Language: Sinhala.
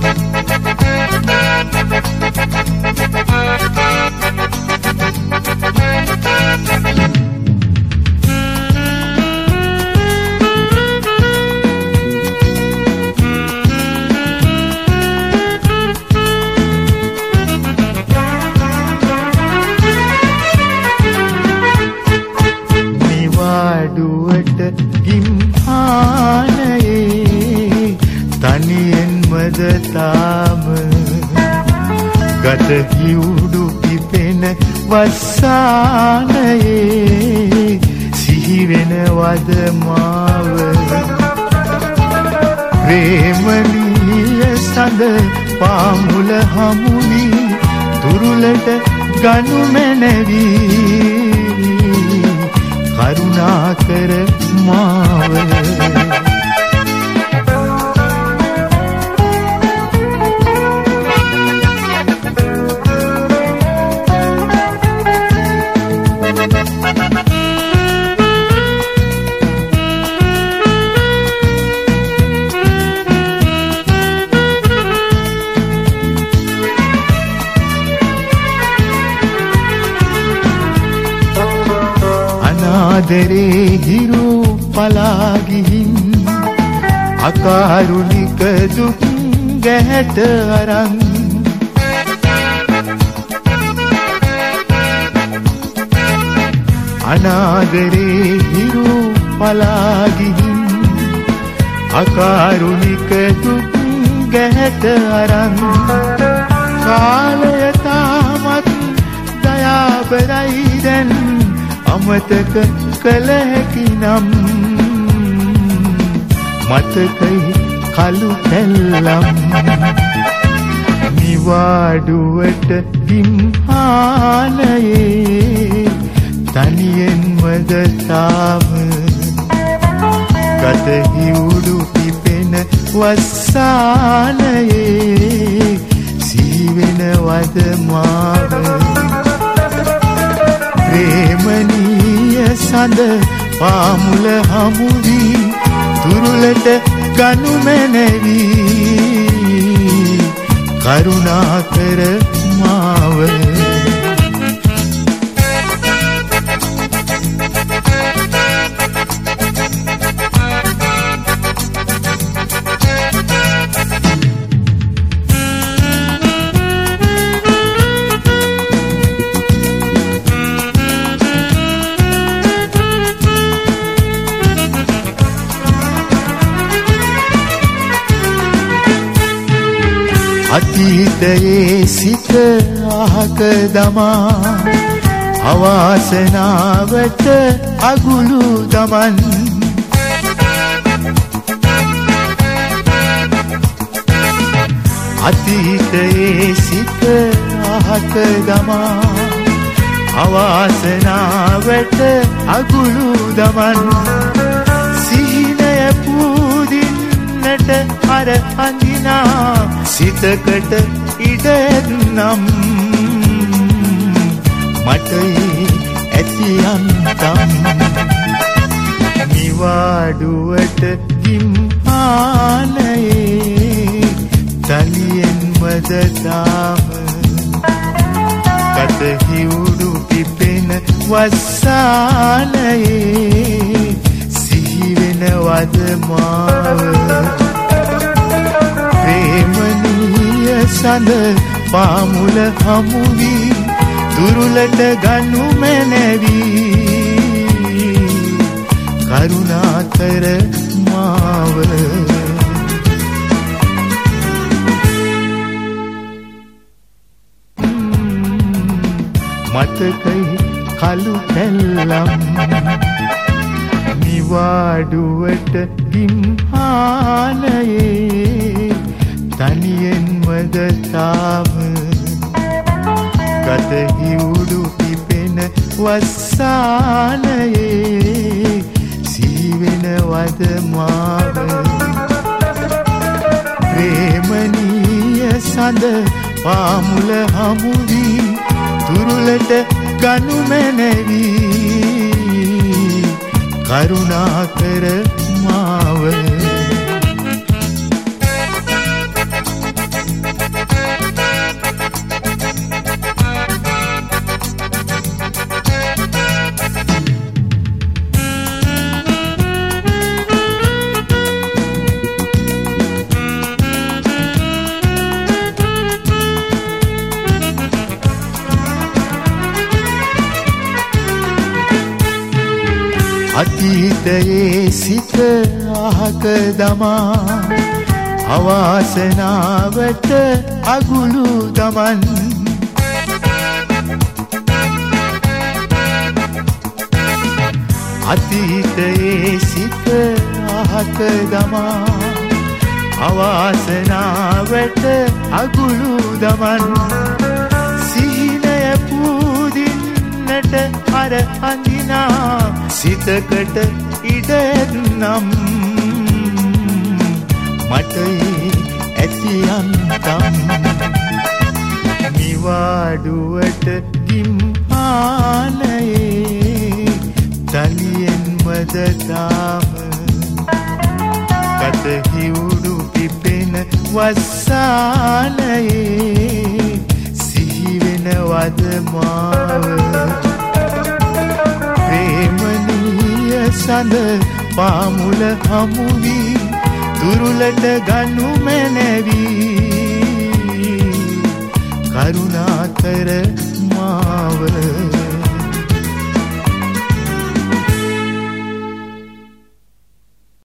වස්සානයේ සිහි වෙනවද මාව ප්‍රේමනීය සඳ පාමුල හමුවි දුරුලට ගනු මැනවි කරුණාකර මාව ආදරේ හිරු පලා ගිහින් අකාරුණික දුක් ගැහැට අරන් අනාදරේ හිරු පලා ගිහින් අකාරුණික දුක් ගැහැට අරන් කාලය තාමත් දයාබරයි දැන් අමතක කළ හැකි නම් මතකයි කළු පැල්ලම් නිවාඩුවට ගිම්හානයේ තනියෙන්මද තාම ගත හිවුඩු පිපෙන වස්සානයේ සීවෙනවද මාව ප්‍රේමනීය සඳ පාමුල හමුවි දුරුලට ගනු මැනවි කරුණාකර මාව අතීතයේ සිත අහක දමා අවාසනාවට අගුළු දමන් අතීතයේ සිත අහක දමා අවාසනාවට අගුළු දමන් සිහිනය පූදින්නට අර අඳිනා සිතකට ඉඩනම් මටයි ඇතියන්තම් නිවාඩුවට ගිම්හානයේ තනියෙන්මද තාම ගත හිවුඩු පිපෙන වස්සානයේ සිහි වෙනවද මාව ප්‍රේමනීය සඳ පාමුල හමුවි දුරුලට ගනු මැනවි කරුණාකර මාව මතකයි කළු පැල්ලම් නිවාඩුවට ගිම්හානයේ තනියෙන්මද තාම ගත හිවුඩු පිපෙන වස්සානයේ සීවෙනවද මාව ප්‍රේමනීය සඳ පාමුල හමුවි දුරුලට ගනු මැනවි කරුණාකර මාව අතීතයේ සිත අහක දමා අවාසනාවට අගුළු දමන් අතීතයේ සිත අහක දමා අවාසනාවට අගුළු දමන් සිහිනය පූදින්නට අර අඳිනා සිතකට ඉඩනම් මට ඇති අන්තම් නිවාඩුවට ගිම්හානයේ තලියෙන්මද තාම කත හිවුඩු පිපෙන වස්සානයේ සිහිවෙනවද මාව ප්‍රේමනීය සඳ පාමුල හමුවී තුරුලට ගනු මැනවි